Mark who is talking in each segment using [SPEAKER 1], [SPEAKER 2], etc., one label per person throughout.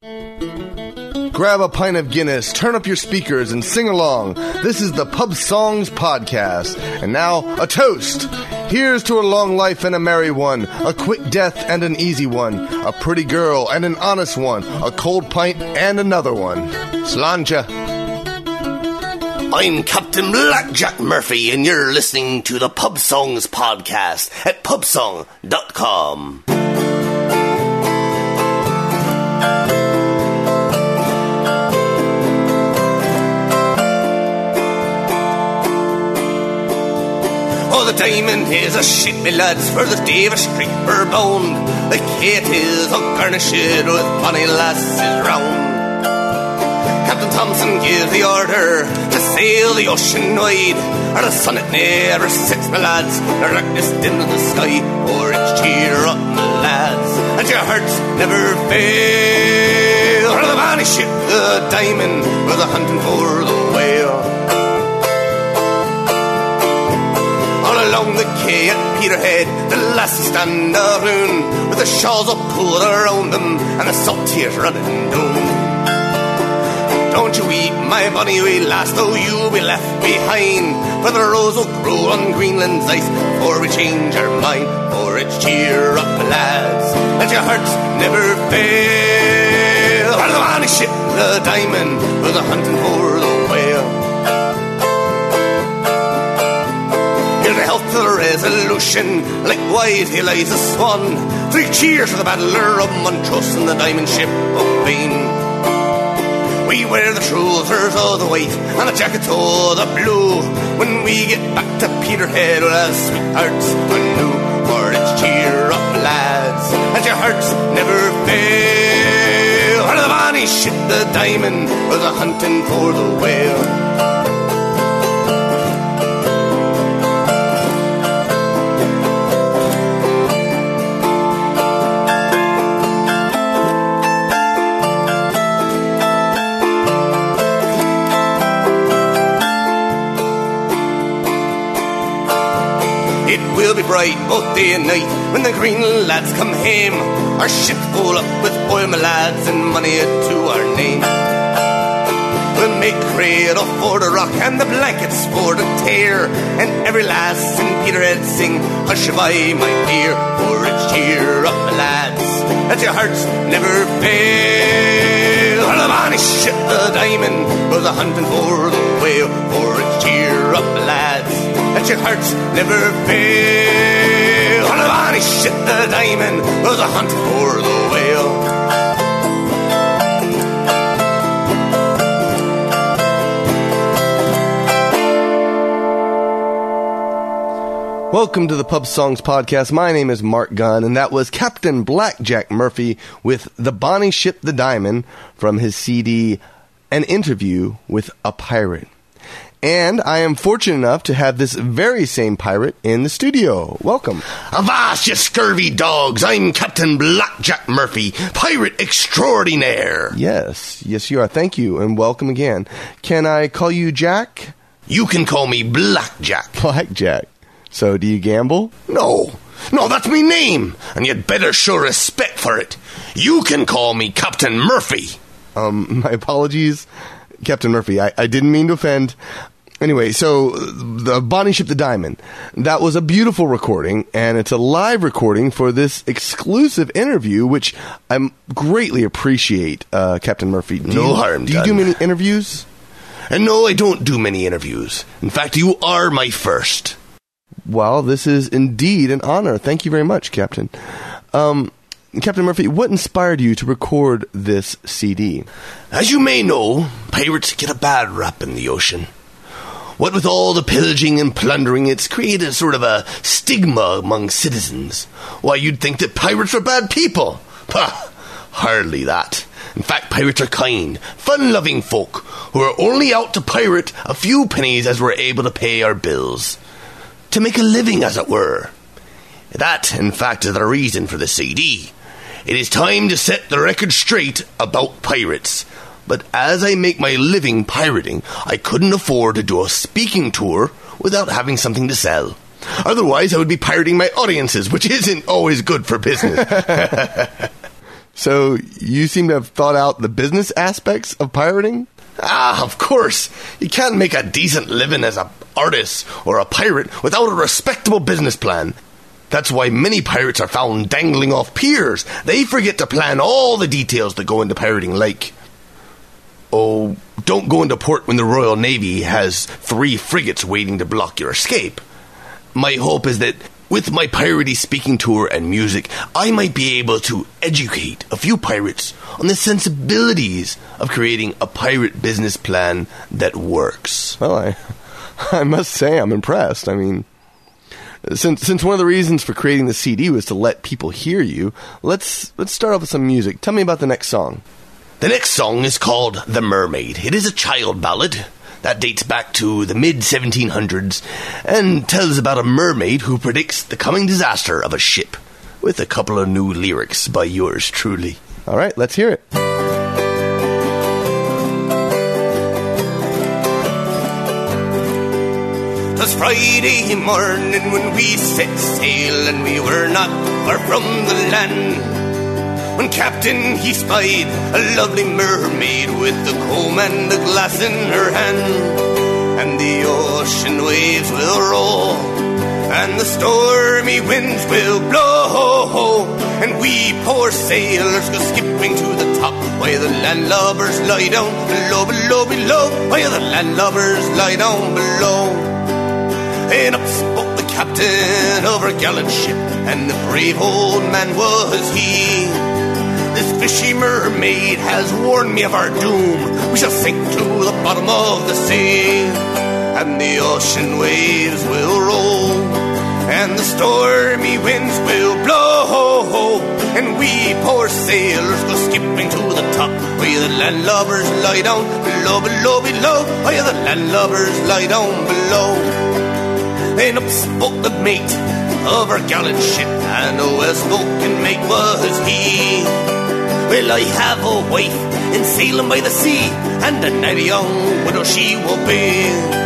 [SPEAKER 1] Grab a pint of Guinness, turn up your speakers, and sing along. This is the Pub Songs Podcast. And now, a toast. Here's to a long life and a merry one, a quick death and an easy one, a pretty girl and an honest one, a cold pint and another one. Sláinte.
[SPEAKER 2] I'm Captain Blackjack Murphy, and you're listening to the Pub Songs Podcast at pubsong.com. Oh, the diamond is a ship, me lads, for the day of a street we're bound. The Kate is all garnished with bonny lasses round. Captain Thompson gives the order to sail the ocean wide, or the sun it never sets, my lads, the darkness dim in the sky, or it's cheer up, my lads, and your hearts never fail. Or the bonny ship, the diamond, was a hunting for the whale. Along the quay at Peterhead, the lassies stand around, with the shawls all pulled around them, and the salt tears running down. Don't you weep, my bonny wee lass, though you'll be left behind, for the rose will grow on Greenland's ice, before we change our mind, for it's cheer up, lads, let your hearts never fail. For the bonny ship, the diamond, was a hunting for the whale. Health to the Resolution, likewise he lies a swan. 3 cheers for the battler of Montrose and the diamond ship of Bain. We wear the trousers of the white and the jackets of the blue. When we get back to Peterhead, we'll have sweethearts anew. For it's cheer up, lads, and your hearts never fail. For the bonny ship, the diamond, was a hunting for the whale. We'll be bright both day and night when the green lads come home. Our ship full up with oil, my lads, and money to our name. We'll make cradle for the rock and the blankets for the tear, and every lass in Peterhead sing hush-a-bye, my dear, for it's cheer up, my lads, let your hearts never fail. For the bonny ship, the diamond, was a hunting for the whale, for it's cheer up, my lads, let your hearts never fail. On a bonny ship, the diamond, was a hunt for the whale.
[SPEAKER 1] Welcome to the Pub Songs Podcast. My name is Mark Gunn, and that was Captain Blackjack Murphy with The Bonny Ship, the Diamond, from his CD, An Interview with a Pirate. And I am fortunate enough to have this very same pirate in the studio. Welcome.
[SPEAKER 2] Avast, you scurvy dogs. I'm Captain Blackjack Murphy, pirate extraordinaire.
[SPEAKER 1] Yes, you are. Thank you, and welcome again. Can I call you Jack?
[SPEAKER 2] You can call me Blackjack.
[SPEAKER 1] Blackjack. So, do you gamble?
[SPEAKER 2] No, that's me name, and you'd better show respect for it. You can call me Captain Murphy.
[SPEAKER 1] My apologies, Captain Murphy. I didn't mean to offend. Anyway, so the Bonny Ship, the Diamond, that was a beautiful recording, and it's a live recording for this exclusive interview, which I greatly appreciate, Captain Murphy.
[SPEAKER 2] No harm done.
[SPEAKER 1] Do you do many interviews?
[SPEAKER 2] And no, I don't do many interviews. In fact, you are my first.
[SPEAKER 1] Well, this is indeed an honor. Thank you very much, Captain. Captain Murphy, what inspired you to record this CD?
[SPEAKER 2] As you may know, pirates get a bad rap in the ocean. What with all the pillaging and plundering, it's created sort of a stigma among citizens. Why, you'd think that pirates are bad people. Pah, hardly that. In fact, pirates are kind, fun-loving folk who are only out to pirate a few pennies as we're able to pay our bills. To make a living, as it were. That, in fact, is the reason for the CD. It is time to set the record straight about pirates. But as I make my living pirating, I couldn't afford to do a speaking tour without having something to sell. Otherwise, I would be pirating my audiences, which isn't always good for business.
[SPEAKER 1] So you seem to have thought out the business aspects of pirating?
[SPEAKER 2] Ah, of course. You can't make a decent living as an artist or a pirate without a respectable business plan. That's why many pirates are found dangling off piers. They forget to plan all the details that go into pirating, like... Oh, don't go into port when the Royal Navy has 3 frigates waiting to block your escape. My hope is that with my piratey speaking tour and music, I might be able to educate a few pirates on the sensibilities of creating a pirate business plan that works.
[SPEAKER 1] Well, I must say I'm impressed. I mean, since one of the reasons for creating the CD was to let people hear you, let's start off with some music. Tell me about the next song.
[SPEAKER 2] The next song is called The Mermaid. It is a child ballad that dates back to the mid-1700s and tells about a mermaid who predicts the coming disaster of a ship, with a couple of new lyrics by yours truly.
[SPEAKER 1] All right, let's hear it.
[SPEAKER 2] Twas Friday morning when we set sail, and we were not far from the land, when Captain he spied a lovely mermaid with a comb and a glass in her hand. And the ocean waves will roll, and the stormy winds will blow, and we poor sailors go skipping to the top, while the landlubbers lie down below, below, below, while the landlubbers lie down below. And up spoke the captain of our gallant ship, and the brave old man was he. This fishy mermaid has warned me of our doom. We shall sink to the bottom of the sea, and the ocean waves will roll, and the stormy winds will blow, and we poor sailors go skipping to the top, while the landlubbers lie down below, below, below, while the landlubbers lie down below. Then up spoke the mate of our gallant ship, and a well-spoken mate was he. Well, I have a wife in sailing by the sea, and a nighty young widow she will be.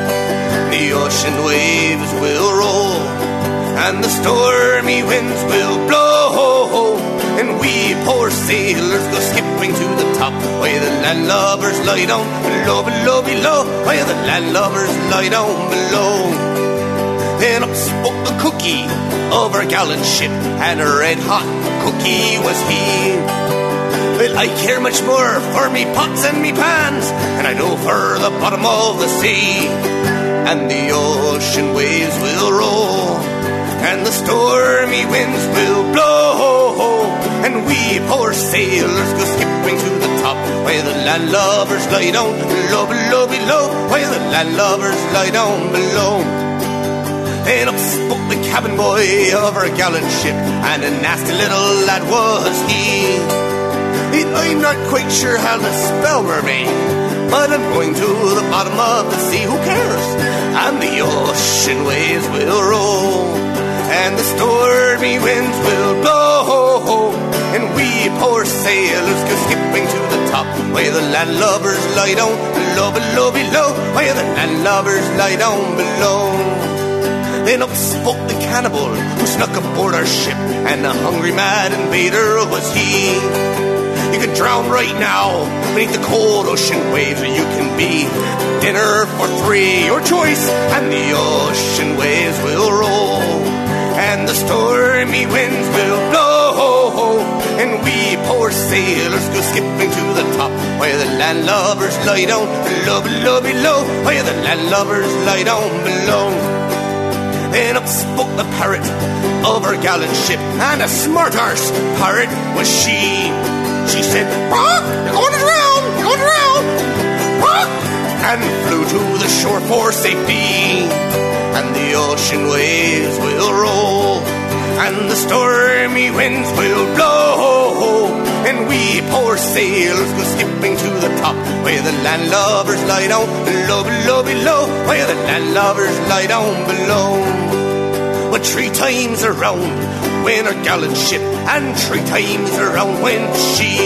[SPEAKER 2] The ocean waves will roll, and the stormy winds will blow, and we poor sailors go skipping to the top, while the landlubbers lie down below, below, below, while the landlubbers lie down below. Then up spoke the cookie of our gallant ship, and a red-hot cookie was he. Well, I care much more for me pots and me pans, and I know for the bottom of the sea. And the ocean waves will roll, and the stormy winds will blow, and we poor sailors go skipping to the top, while the landlubbers lie down below, below, below, while the landlubbers lie down below. Then up spoke the cabin boy of our gallant ship, and a nasty little lad was he. I'm not quite sure how to spell mermaid, but I'm going to the bottom of the sea, who cares? And the ocean waves will roll, and the stormy winds will blow, and we poor sailors go skipping to the top, while the landlubbers lie down below, below, below, while the landlubbers lie down below. Then up spoke the cannibal who snuck aboard our ship, and a hungry mad invader was he. You can drown right now beneath the cold ocean waves, or you can be dinner for 3, your choice. And the ocean waves will roll, and the stormy winds will blow, and we poor sailors go skipping to the top, while the landlubbers lie down below, below, below, while the landlubbers lie down below. Then up spoke the parrot of our gallant ship, and a smart-arse pirate was she. She said, "Rock, you're going to drown, you're going to drown, rock," and flew to the shore for safety. And the ocean waves will roll, and the stormy winds will blow, and we poor sailors go skipping to the top, where the landlubbers lie down below, below, below, where the landlubbers lie down below. But 3 times around went our gallant ship, and 3 times around went she.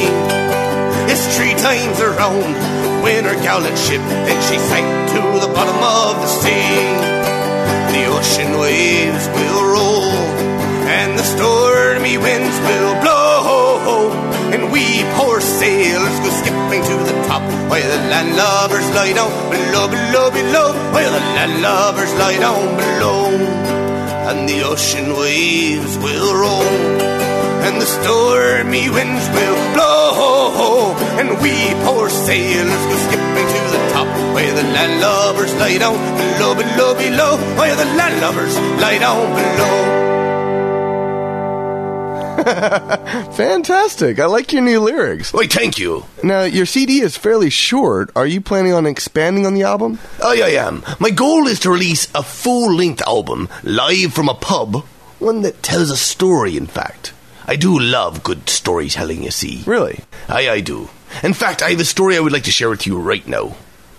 [SPEAKER 2] Yes, 3 times around went our gallant ship, then she sank to the bottom of the sea. The ocean waves will roll, and the stormy winds will blow, and and we poor sailors go skipping to the top, while the landlubbers lie down below, below, below, while the landlubbers lie down below. And the ocean waves will roll, and the stormy winds will blow, and we poor sailors go skipping to the top, while the landlubbers lie down below, below, below, while the landlubbers lie down below.
[SPEAKER 1] Fantastic. I like your new lyrics.
[SPEAKER 2] Why, thank you.
[SPEAKER 1] Now, your CD is fairly short. Are you planning on expanding on the album?
[SPEAKER 2] I am. My goal is to release a full-length album, live from a pub, one that tells a story, in fact. I do love good storytelling, you see.
[SPEAKER 1] Really?
[SPEAKER 2] I do. In fact, I have a story I would like to share with you right now.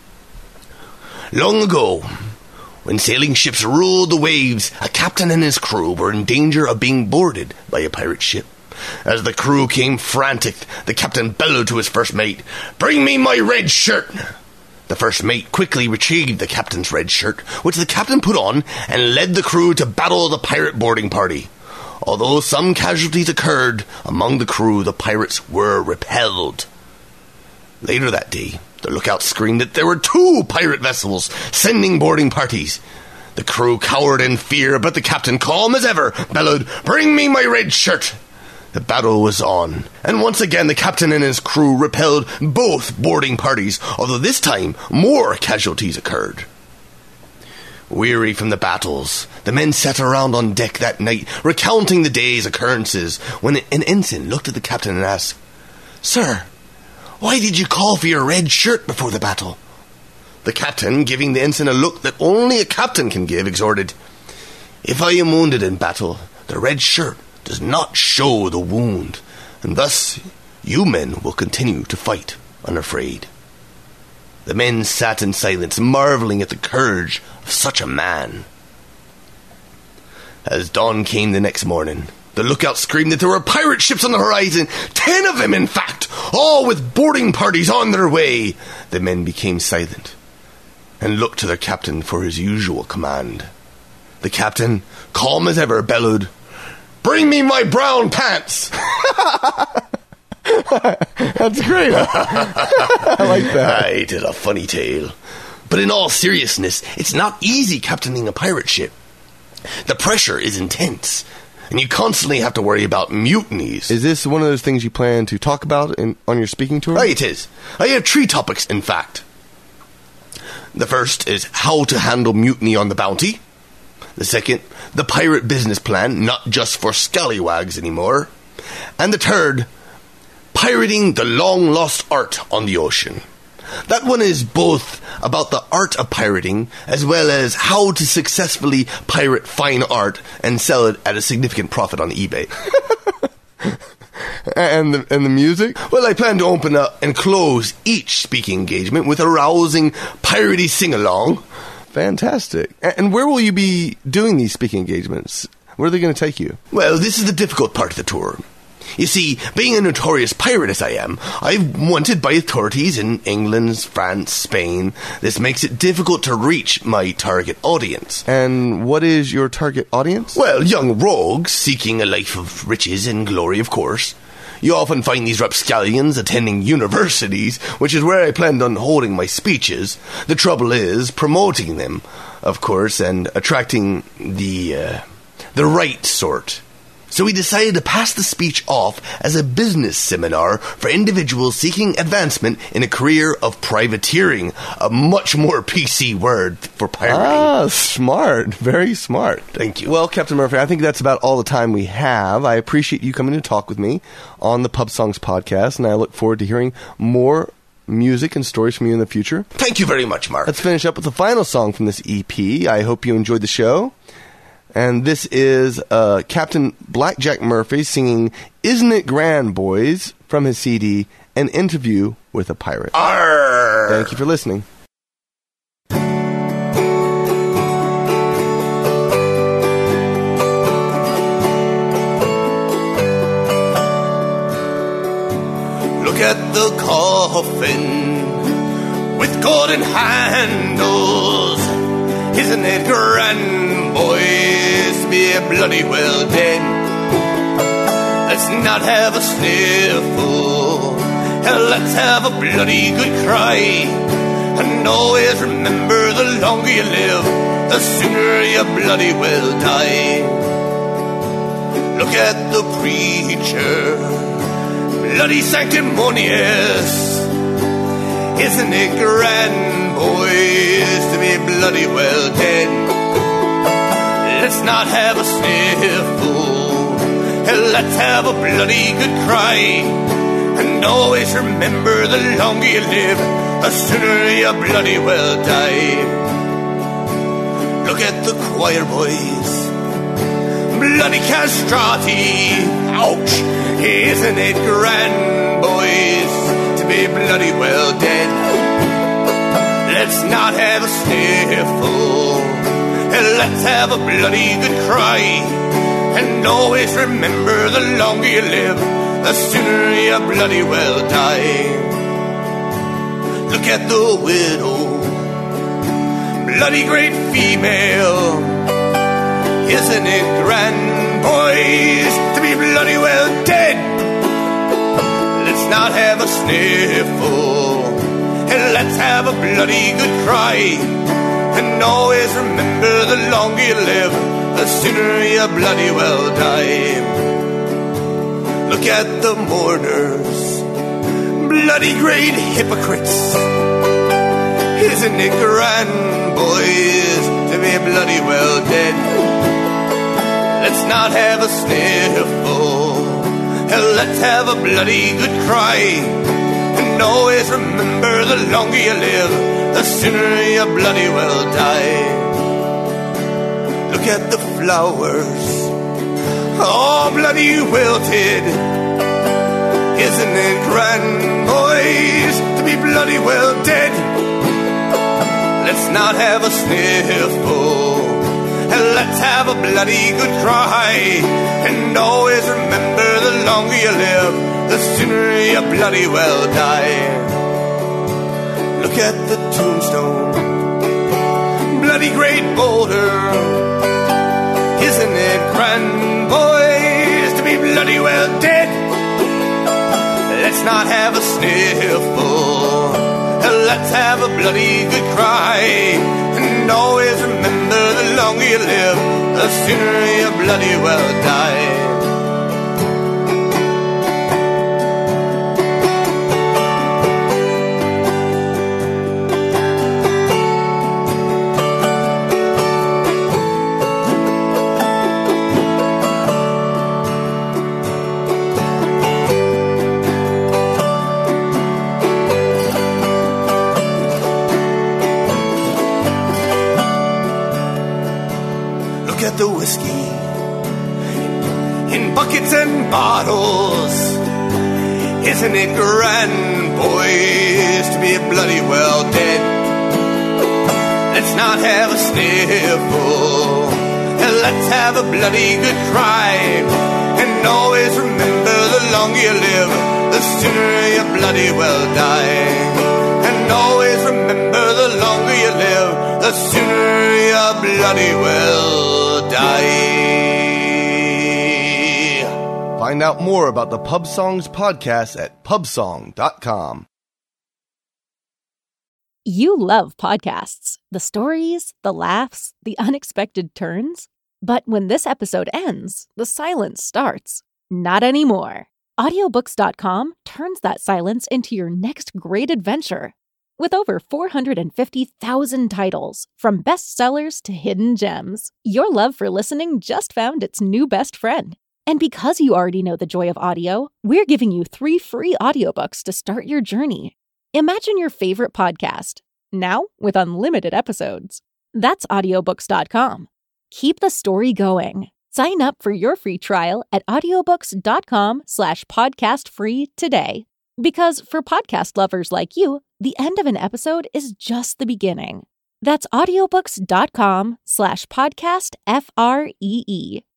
[SPEAKER 2] Long ago, when sailing ships ruled the waves, a captain and his crew were in danger of being boarded by a pirate ship. As the crew came frantic, the captain bellowed to his first mate, "Bring me my red shirt!" The first mate quickly retrieved the captain's red shirt, which the captain put on, and led the crew to battle the pirate boarding party. Although some casualties occurred among the crew, the pirates were repelled. Later that day, the lookout screamed that there were 2 pirate vessels sending boarding parties. The crew cowered in fear, but the captain, calm as ever, bellowed, "Bring me my red shirt!" The battle was on, and once again the captain and his crew repelled both boarding parties, although this time more casualties occurred. Weary from the battles, the men sat around on deck that night, recounting the day's occurrences, when an ensign looked at the captain and asked, "Sir, why did you call for your red shirt before the battle?" The captain, giving the ensign a look that only a captain can give, exhorted, "If I am wounded in battle, the red shirt does not show the wound, and thus you men will continue to fight unafraid." The men sat in silence, marveling at the courage of such a man. As dawn came the next morning, the lookout screamed that there were pirate ships on the horizon, 10 of them in fact, all with boarding parties on their way. The men became silent and looked to their captain for his usual command. The captain, calm as ever, bellowed, "Bring me my brown pants!"
[SPEAKER 1] That's great. I like that.
[SPEAKER 2] I did a funny tale. But in all seriousness, it's not easy captaining a pirate ship. The pressure is intense, and you constantly have to worry about mutinies.
[SPEAKER 1] Is this one of those things you plan to talk about on your speaking tour?
[SPEAKER 2] It is. I have 3 topics, in fact. The first is how to handle mutiny on the Bounty. The second, the pirate business plan, not just for scallywags anymore. And the third, pirating the long-lost art on the ocean. That one is both about the art of pirating as well as how to successfully pirate fine art and sell it at a significant profit on eBay.
[SPEAKER 1] And the music?
[SPEAKER 2] Well, I plan to open up and close each speaking engagement with a rousing piratey sing-along.
[SPEAKER 1] Fantastic. And where will you be doing these speaking engagements? Where are they going to take you?
[SPEAKER 2] Well, this is the difficult part of the tour. You see, being a notorious pirate as I am, I'm wanted by authorities in England, France, Spain. This makes it difficult to reach my target audience.
[SPEAKER 1] And what is your target audience?
[SPEAKER 2] Well, young rogues seeking a life of riches and glory, of course. You often find these rapscallions attending universities, which is where I planned on holding my speeches. The trouble is promoting them, of course, and attracting the right sort. So we decided to pass the speech off as a business seminar for individuals seeking advancement in a career of privateering, a much more PC word for pirating.
[SPEAKER 1] Ah, smart. Very smart.
[SPEAKER 2] Thank you.
[SPEAKER 1] Well, Captain Murphy, I think that's about all the time we have. I appreciate you coming to talk with me on the Pub Songs podcast, and I look forward to hearing more music and stories from you in the future.
[SPEAKER 2] Thank you very much, Mark.
[SPEAKER 1] Let's finish up with the final song from this EP. I hope you enjoyed the show. And this is Captain Blackjack Murphy singing "Isn't It Grand, Boys" from his CD, An Interview with a Pirate.
[SPEAKER 2] Arr!
[SPEAKER 1] Thank you for listening.
[SPEAKER 2] Look at the coffin with golden handles. Isn't it grand, boys, be bloody well dead? Let's not have a sniffle and let's have a bloody good cry. And always remember, the longer you live, the sooner you bloody will die. Look at the preacher, bloody sanctimonious. Isn't it grand, boys, to be bloody well dead? Let's not have a sniffle, and let's have a bloody good cry. And always remember, the longer you live, the sooner you bloody well die. Look at the choir boys, bloody castrati. Ouch! Isn't it grand, boys, to be bloody well dead? Let's not have a sniffle, and let's have a bloody good cry. And always remember, the longer you live, the sooner you bloody well die. Look at the widow, bloody great female. Isn't it grand, boys, to be bloody well dead? Let's not have a sniffle, and let's have a bloody good cry. And always remember, the longer you live, the sooner you bloody well die. Look at the mourners, bloody great hypocrites. Isn't it grand, boys, to be bloody well dead? Let's not have a sniffle, and let's have a bloody good cry. And always remember, the longer you live, the sooner you bloody well die. Look at the flowers, all bloody wilted. Isn't it grand, boys, to be bloody well dead? Let's not have a sniffle, and let's have a bloody good cry. And always remember, the longer you live, the sooner you bloody well die. Look at the tombstone, bloody great boulder. Isn't it grand, boys, to be bloody well dead? Let's not have a sniffle, and let's have a bloody good cry. And always remember, the longer you live, the sooner you bloody well die. The whiskey in buckets and bottles. Isn't it grand, boys, to be bloody well dead? Let's not have a sniffle, and let's have a bloody good cry. And always remember, the longer you live, the sooner you bloody well die. And always remember, the longer you live, the sooner you bloody well die.
[SPEAKER 1] Find out more about the Pub Songs podcast at pubsong.com.
[SPEAKER 3] You love podcasts, the stories, the laughs, the unexpected turns. But when this episode ends, the silence starts. Not anymore. Audiobooks.com turns that silence into your next great adventure. With over 450,000 titles, from bestsellers to hidden gems, your love for listening just found its new best friend. And because you already know the joy of audio, we're giving you 3 free audiobooks to start your journey. Imagine your favorite podcast, now with unlimited episodes. That's audiobooks.com. Keep the story going. Sign up for your free trial at audiobooks.com/podcastfree today. Because for podcast lovers like you, the end of an episode is just the beginning. That's audiobooks.com/podcastfree.